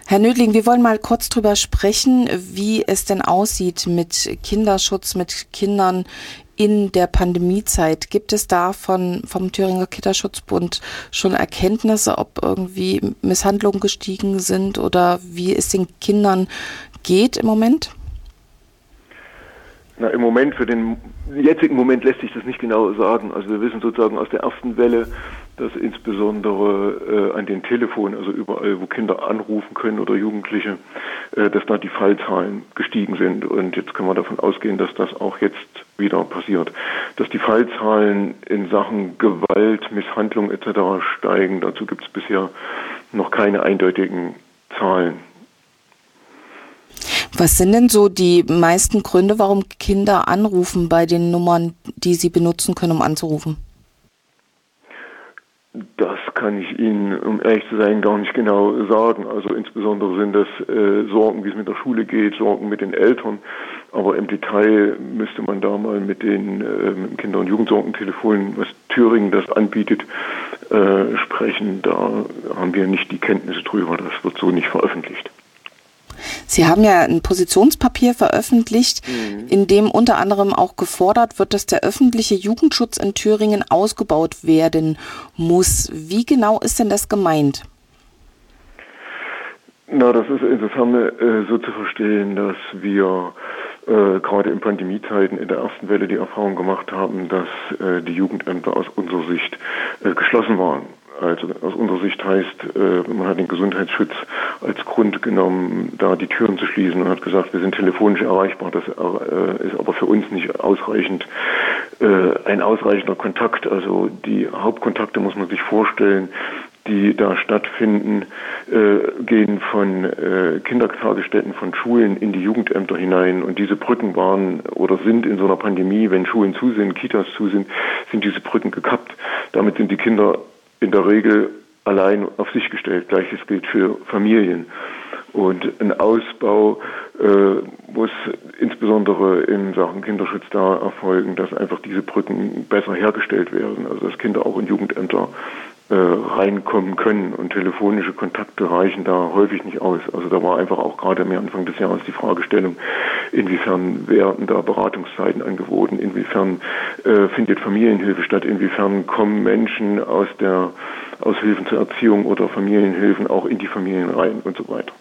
Herr Nödling, wir wollen mal kurz drüber sprechen, wie es denn aussieht mit Kinderschutz, mit Kindern in der Pandemiezeit. Gibt es da vom Thüringer Kinderschutzbund schon Erkenntnisse, ob irgendwie Misshandlungen gestiegen sind oder wie es den Kindern geht im Moment? Na, im Moment, für den jetzigen Moment lässt sich das nicht genau sagen. Also wir wissen sozusagen aus der ersten Welle, dass insbesondere an den Telefonen, also überall, wo Kinder anrufen können oder Jugendliche, dass da die Fallzahlen gestiegen sind. Und jetzt können wir davon ausgehen, dass das auch jetzt wieder passiert. Dass die Fallzahlen in Sachen Gewalt, Misshandlung etc. steigen, dazu gibt es bisher noch keine eindeutigen Zahlen. Was sind denn so die meisten Gründe, warum Kinder anrufen bei den Nummern, die sie benutzen können, um anzurufen? Das kann ich Ihnen, um ehrlich zu sein, gar nicht genau sagen. Also insbesondere sind das Sorgen, wie es mit der Schule geht, Sorgen mit den Eltern. Aber im Detail müsste man da mal mit den Kinder- und Jugendsorgentelefonen, was Thüringen das anbietet, sprechen. Da haben wir nicht die Kenntnisse drüber. Das wird so nicht veröffentlicht. Sie haben ja ein Positionspapier veröffentlicht, in dem unter anderem auch gefordert wird, dass der öffentliche Jugendschutz in Thüringen ausgebaut werden muss. Wie genau ist denn das gemeint? Na, das ist insofern so zu verstehen, dass wir gerade in Pandemiezeiten in der ersten Welle die Erfahrung gemacht haben, dass die Jugendämter aus unserer Sicht geschlossen waren. Also aus unserer Sicht heißt, man hat den Gesundheitsschutz als Grund genommen, da die Türen zu schließen und hat gesagt, wir sind telefonisch erreichbar. Das ist aber für uns nicht ausreichend, ein ausreichender Kontakt. Also die Hauptkontakte muss man sich vorstellen, die da stattfinden, gehen von Kindertagesstätten, von Schulen in die Jugendämter hinein. Und diese Brücken waren oder sind in so einer Pandemie, wenn Schulen zu sind, Kitas zu sind diese Brücken gekappt. Damit sind die Kinder in der Regel allein auf sich gestellt. Gleiches gilt für Familien. Und ein Ausbau muss insbesondere in Sachen Kinderschutz da erfolgen, dass einfach diese Brücken besser hergestellt werden, also dass Kinder auch in Jugendämter reinkommen können. Und telefonische Kontakte reichen da häufig nicht aus. Also da war einfach auch gerade am Anfang des Jahres die Fragestellung, inwiefern werden da Beratungszeiten angeboten, inwiefern findet Familienhilfe statt, inwiefern kommen Menschen aus Hilfen zur Erziehung oder Familienhilfen auch in die Familien rein und so weiter.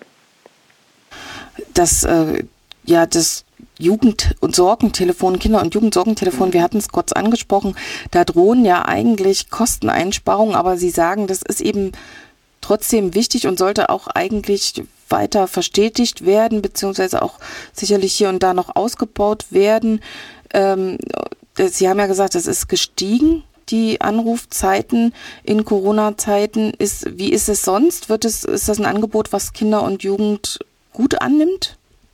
Das Jugend- und Sorgentelefon, Kinder- und Jugendsorgentelefon, wir hatten es kurz angesprochen, da drohen ja eigentlich Kosteneinsparungen, aber Sie sagen, das ist eben trotzdem wichtig und sollte auch eigentlich weiter verstetigt werden, beziehungsweise auch sicherlich hier und da noch ausgebaut werden. Sie haben ja gesagt, es ist gestiegen, die Anrufzeiten in Corona-Zeiten. Wie ist es sonst? Ist das ein Angebot, was Kinder und Jugend gut annimmt?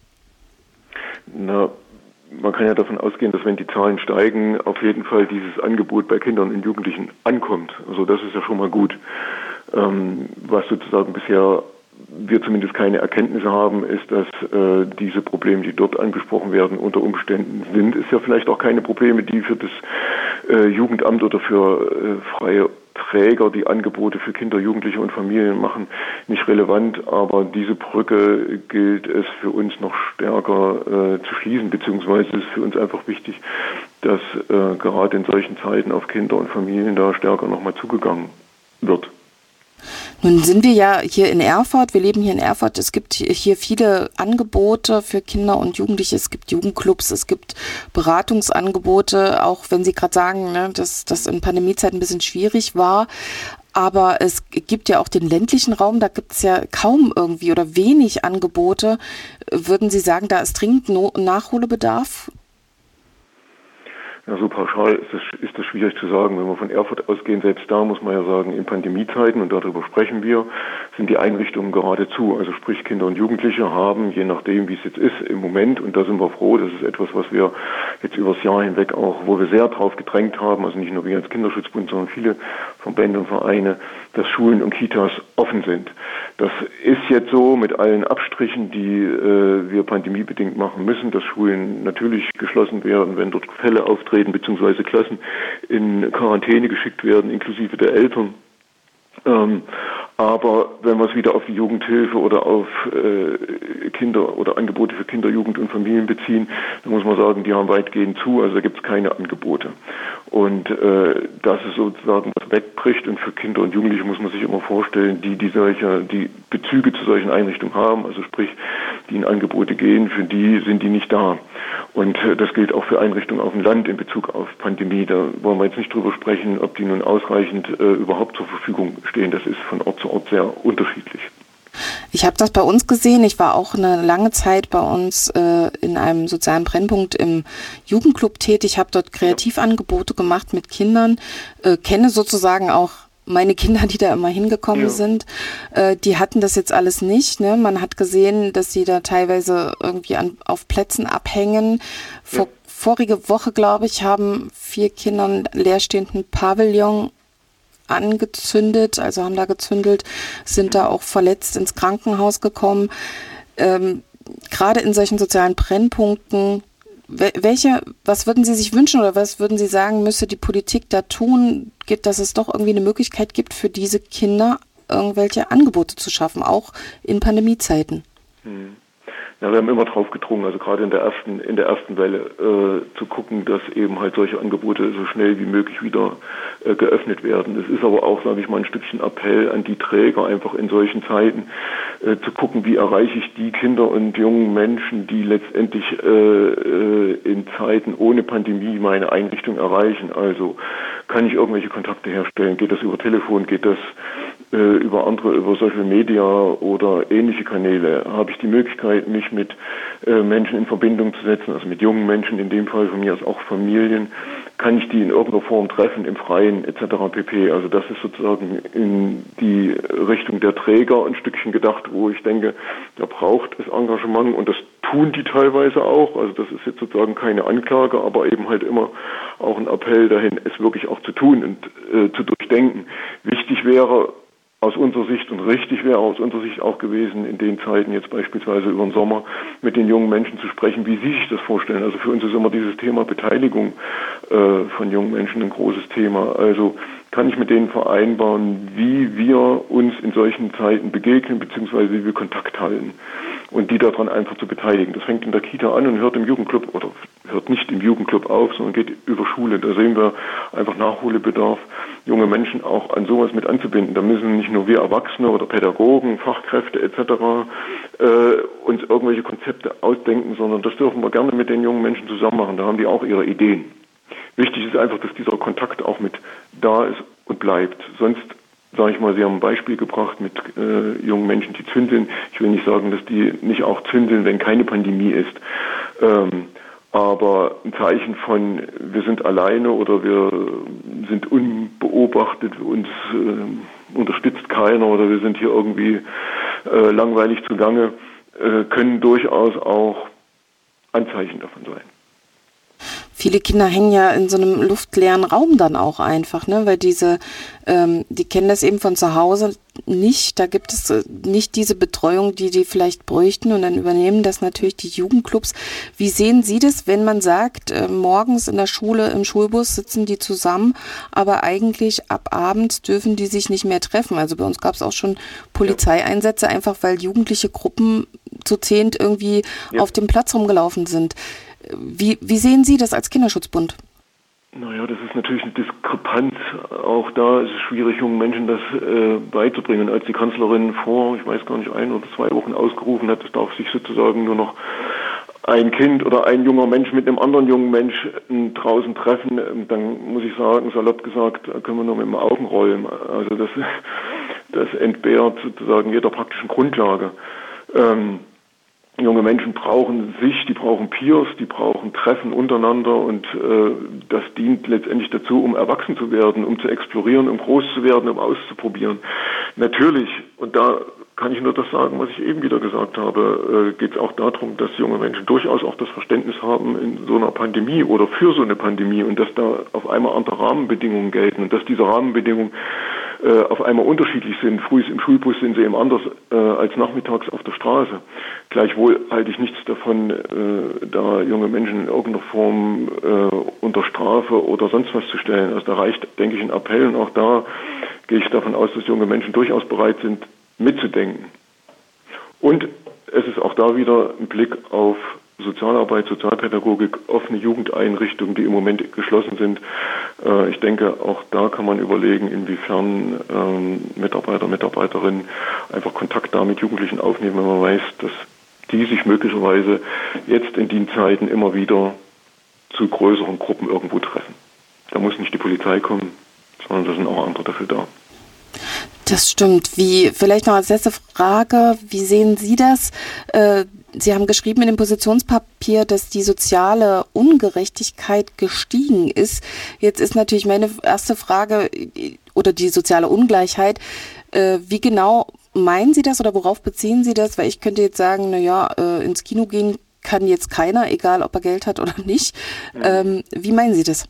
Na, man kann ja davon ausgehen, dass wenn die Zahlen steigen, auf jeden Fall dieses Angebot bei Kindern und Jugendlichen ankommt. Also das ist ja schon mal gut. Was sozusagen bisher wir zumindest keine Erkenntnisse haben, ist, dass diese Probleme, die dort angesprochen werden, unter Umständen sind. Ist ja vielleicht auch keine Probleme, die für das Jugendamt oder für freie Träger, die Angebote für Kinder, Jugendliche und Familien machen, nicht relevant. Aber diese Brücke gilt es für uns noch stärker zu schließen, beziehungsweise ist es für uns einfach wichtig, dass gerade in solchen Zeiten auf Kinder und Familien da stärker nochmal zugegangen wird. Nun sind wir ja hier in Erfurt, wir leben hier in Erfurt, es gibt hier viele Angebote für Kinder und Jugendliche, es gibt Jugendclubs, es gibt Beratungsangebote, auch wenn Sie gerade sagen, ne, dass das in Pandemiezeiten ein bisschen schwierig war, aber es gibt ja auch den ländlichen Raum, da gibt es ja kaum irgendwie oder wenig Angebote. Würden Sie sagen, da ist dringend Nachholbedarf? Ja, so pauschal ist das schwierig zu sagen. Wenn wir von Erfurt ausgehen, selbst da muss man ja sagen, in Pandemiezeiten, und darüber sprechen wir, sind die Einrichtungen gerade zu. Also sprich, Kinder und Jugendliche haben, je nachdem, wie es jetzt ist, im Moment, und da sind wir froh, das ist etwas, was wir jetzt übers Jahr hinweg auch, wo wir sehr drauf gedrängt haben, also nicht nur wir als Kinderschutzbund, sondern viele Verbände und Vereine, dass Schulen und Kitas offen sind. Das ist jetzt so mit allen Abstrichen, die wir pandemiebedingt machen müssen, dass Schulen natürlich geschlossen werden, wenn dort Fälle auftreten, beziehungsweise Klassen in Quarantäne geschickt werden, inklusive der Eltern. Aber wenn wir es wieder auf die Jugendhilfe oder auf Kinder oder Angebote für Kinder, Jugend und Familien beziehen, dann muss man sagen, die haben weitgehend zu, also da gibt es keine Angebote. Und dass es sozusagen was wegbricht, und für Kinder und Jugendliche muss man sich immer vorstellen, die Bezüge zu solchen Einrichtungen haben, also sprich, die in Angebote gehen, für die sind die nicht da. Und das gilt auch für Einrichtungen auf dem Land in Bezug auf Pandemie. Da wollen wir jetzt nicht drüber sprechen, ob die nun ausreichend überhaupt zur Verfügung stehen. Das ist von Ort zu Ort sehr unterschiedlich. Ich habe das bei uns gesehen. Ich war auch eine lange Zeit bei uns in einem sozialen Brennpunkt im Jugendclub tätig. Ich habe dort Kreativangebote gemacht mit Kindern, kenne sozusagen auch meine Kinder, die da immer hingekommen sind. Die hatten das jetzt alles nicht. Ne? Man hat gesehen, dass sie da teilweise irgendwie auf Plätzen abhängen. Vorige Woche, glaube ich, haben 4 Kinder einen leerstehenden Pavillon angezündet, also haben da gezündelt, sind da auch verletzt ins Krankenhaus gekommen. Gerade in solchen sozialen Brennpunkten, was würden Sie sich wünschen oder was würden Sie sagen, müsste die Politik da tun, dass es doch irgendwie eine Möglichkeit gibt, für diese Kinder irgendwelche Angebote zu schaffen, auch in Pandemiezeiten? Ja, wir haben immer drauf gedrungen, also gerade in der ersten Welle zu gucken, dass eben halt solche Angebote so schnell wie möglich wieder geöffnet werden. Es ist aber auch, sage ich mal, ein Stückchen Appell an die Träger, einfach in solchen Zeiten zu gucken, wie erreiche ich die Kinder und jungen Menschen, die letztendlich in Zeiten ohne Pandemie meine Einrichtung erreichen. Also kann ich irgendwelche Kontakte herstellen? Geht das über Telefon? Geht das über Social Media oder ähnliche Kanäle? Habe ich die Möglichkeit, mich mit Menschen in Verbindung zu setzen, also mit jungen Menschen, in dem Fall von mir aus auch Familien? Kann ich die in irgendeiner Form treffen, im Freien etc. pp. Also das ist sozusagen in die Richtung der Träger ein Stückchen gedacht, wo ich denke, da braucht es Engagement, und das tun die teilweise auch. Also das ist jetzt sozusagen keine Anklage, aber eben halt immer auch ein Appell dahin, es wirklich auch zu tun und zu durchdenken. Wichtig wäre aus unserer Sicht und richtig wäre aus unserer Sicht auch gewesen, in den Zeiten jetzt beispielsweise über den Sommer mit den jungen Menschen zu sprechen, wie sie sich das vorstellen. Also für uns ist immer dieses Thema Beteiligung von jungen Menschen ein großes Thema. Also kann ich mit denen vereinbaren, wie wir uns in solchen Zeiten begegnen, beziehungsweise wie wir Kontakt halten, und die daran einfach zu beteiligen. Das fängt in der Kita an und hört im Jugendclub oder hört nicht im Jugendclub auf, sondern geht über Schule. Da sehen wir einfach Nachholbedarf, junge Menschen auch an sowas mit anzubinden. Da müssen nicht nur wir Erwachsene oder Pädagogen, Fachkräfte etc. Uns irgendwelche Konzepte ausdenken, sondern das dürfen wir gerne mit den jungen Menschen zusammen machen. Da haben die auch ihre Ideen. Wichtig ist einfach, dass dieser Kontakt auch mit da ist und bleibt. Sonst, sage ich mal, Sie haben ein Beispiel gebracht mit jungen Menschen, die zündeln. Ich will nicht sagen, dass die nicht auch zündeln, wenn keine Pandemie ist. Aber ein Zeichen von, wir sind alleine oder wir sind unbeobachtet, uns unterstützt keiner oder wir sind hier irgendwie langweilig zugange, können durchaus auch Anzeichen davon sein. Viele Kinder hängen ja in so einem luftleeren Raum dann auch einfach, ne? Weil die kennen das eben von zu Hause nicht. Da gibt es nicht diese Betreuung, die vielleicht bräuchten, und dann übernehmen das natürlich die Jugendclubs. Wie sehen Sie das, wenn man sagt, morgens in der Schule, im Schulbus sitzen die zusammen, aber eigentlich ab abends dürfen die sich nicht mehr treffen? Also bei uns gab es auch schon Polizeieinsätze, einfach weil jugendliche Gruppen zu 10 irgendwie auf dem Platz rumgelaufen sind. Wie sehen Sie das als Kinderschutzbund? Naja, das ist natürlich eine Diskrepanz. Auch da ist es schwierig, jungen Menschen das beizubringen. Als die Kanzlerin vor, ich weiß gar nicht, 1 oder 2 Wochen ausgerufen hat, es darf sich sozusagen nur noch ein Kind oder ein junger Mensch mit einem anderen jungen Mensch draußen treffen, dann muss ich sagen, salopp gesagt, da können wir nur mit dem Augen rollen. Also das entbehrt sozusagen jeder praktischen Grundlage. Junge Menschen brauchen sich, die brauchen Peers, die brauchen Treffen untereinander, und das dient letztendlich dazu, um erwachsen zu werden, um zu explorieren, um groß zu werden, um auszuprobieren. Natürlich, und da kann ich nur das sagen, was ich eben wieder gesagt habe, geht es auch darum, dass junge Menschen durchaus auch das Verständnis haben in so einer Pandemie oder für so eine Pandemie, und dass da auf einmal andere Rahmenbedingungen gelten und dass diese Rahmenbedingungen auf einmal unterschiedlich sind. Früh im Schulbus sind sie eben anders als nachmittags auf der Straße. Gleichwohl halte ich nichts davon, da junge Menschen in irgendeiner Form unter Strafe oder sonst was zu stellen. Also da reicht, denke ich, ein Appell, und auch da gehe ich davon aus, dass junge Menschen durchaus bereit sind, mitzudenken. Und es ist auch da wieder ein Blick auf Sozialarbeit, Sozialpädagogik, offene Jugendeinrichtungen, die im Moment geschlossen sind. Ich denke, auch da kann man überlegen, inwiefern Mitarbeiter, Mitarbeiterinnen einfach Kontakt da mit Jugendlichen aufnehmen, wenn man weiß, dass die sich möglicherweise jetzt in den Zeiten immer wieder zu größeren Gruppen irgendwo treffen. Da muss nicht die Polizei kommen, sondern da sind auch andere dafür da. Das stimmt. Vielleicht noch als letzte Frage, wie sehen Sie das? Sie haben geschrieben in dem Positionspapier, dass die soziale Ungerechtigkeit gestiegen ist. Jetzt ist natürlich meine erste Frage, oder die soziale Ungleichheit, wie genau meinen Sie das oder worauf beziehen Sie das? Weil ich könnte jetzt sagen, ins Kino gehen kann jetzt keiner, egal ob er Geld hat oder nicht. Wie meinen Sie das?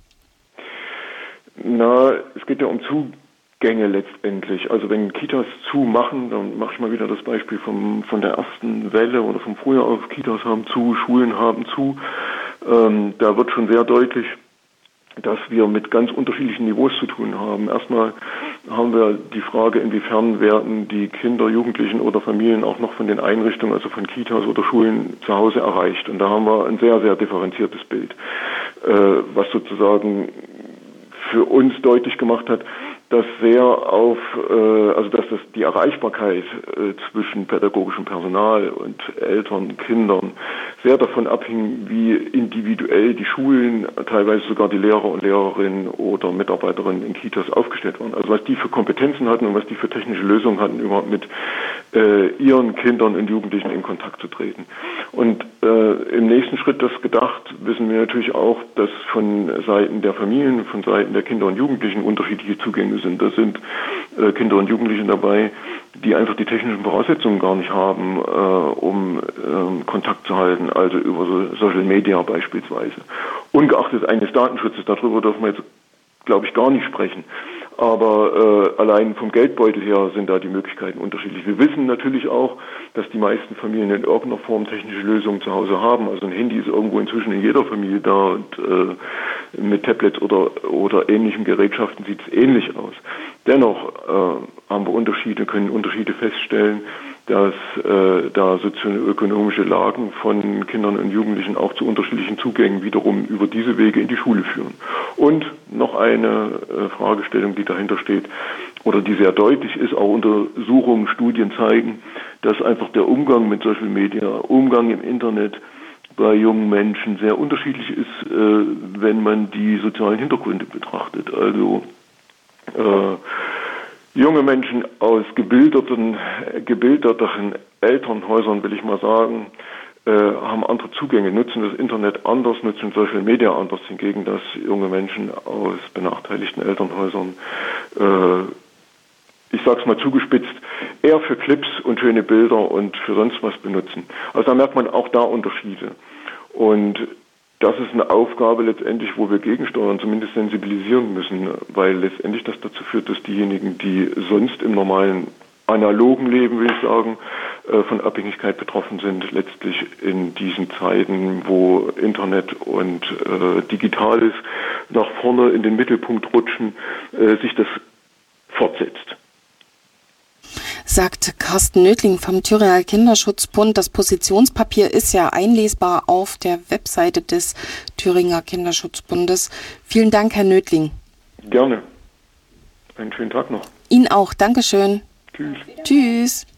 Es geht ja um Zugänge letztendlich. Also wenn Kitas zumachen, dann mache ich mal wieder das Beispiel von der ersten Welle oder vom Frühjahr auf, Kitas haben zu, Schulen haben zu. Da wird schon sehr deutlich, dass wir mit ganz unterschiedlichen Niveaus zu tun haben. Erstmal haben wir die Frage, inwiefern werden die Kinder, Jugendlichen oder Familien auch noch von den Einrichtungen, also von Kitas oder Schulen zu Hause erreicht. Und da haben wir ein sehr, sehr differenziertes Bild, was sozusagen für uns deutlich gemacht hat, dass dass die Erreichbarkeit zwischen pädagogischem Personal und Eltern, Kindern sehr davon abhing, wie individuell die Schulen, teilweise sogar die Lehrer und Lehrerinnen oder Mitarbeiterinnen in Kitas aufgestellt waren. Also was die für Kompetenzen hatten und was die für technische Lösungen hatten, überhaupt mit ihren Kindern und Jugendlichen in Kontakt zu treten. Und im nächsten Schritt das gedacht, wissen wir natürlich auch, dass von Seiten der Familien, von Seiten der Kinder und Jugendlichen unterschiedliche Zugänge sind. Da sind Kinder und Jugendliche dabei, die einfach die technischen Voraussetzungen gar nicht haben, um Kontakt zu halten, also über Social Media beispielsweise. Ungeachtet eines Datenschutzes, darüber dürfen wir jetzt, glaube ich, gar nicht sprechen. Aber allein vom Geldbeutel her sind da die Möglichkeiten unterschiedlich. Wir wissen natürlich auch, dass die meisten Familien in irgendeiner Form technische Lösungen zu Hause haben. Also ein Handy ist irgendwo inzwischen in jeder Familie da, und mit Tablets oder ähnlichen Gerätschaften sieht es ähnlich aus. Dennoch haben wir können Unterschiede feststellen, dass da sozioökonomische Lagen von Kindern und Jugendlichen auch zu unterschiedlichen Zugängen wiederum über diese Wege in die Schule führen. Und noch eine Fragestellung, die dahinter steht oder die sehr deutlich ist, auch Untersuchungen, Studien zeigen, dass einfach der Umgang mit Social Media, Umgang im Internet bei jungen Menschen sehr unterschiedlich ist, wenn man die sozialen Hintergründe betrachtet. Also junge Menschen aus gebilderteren Elternhäusern, will ich mal sagen, haben andere Zugänge, nutzen das Internet anders, nutzen Social Media anders, hingegen dass junge Menschen aus benachteiligten Elternhäusern, ich sag's mal zugespitzt, eher für Clips und schöne Bilder und für sonst was benutzen. Also da merkt man auch da Unterschiede. Und das ist eine Aufgabe letztendlich, wo wir gegensteuern, zumindest sensibilisieren müssen, weil letztendlich das dazu führt, dass diejenigen, die sonst im normalen analogen Leben, will ich sagen, von Abhängigkeit betroffen sind, letztlich in diesen Zeiten, wo Internet und Digitales nach vorne in den Mittelpunkt rutschen, sich das fortsetzt. Sagt Carsten Nödling vom Thüringer Kinderschutzbund. Das Positionspapier ist ja einlesbar auf der Webseite des Thüringer Kinderschutzbundes. Vielen Dank, Herr Nödling. Gerne. Einen schönen Tag noch. Ihnen auch. Dankeschön. Tschüss. Tschüss.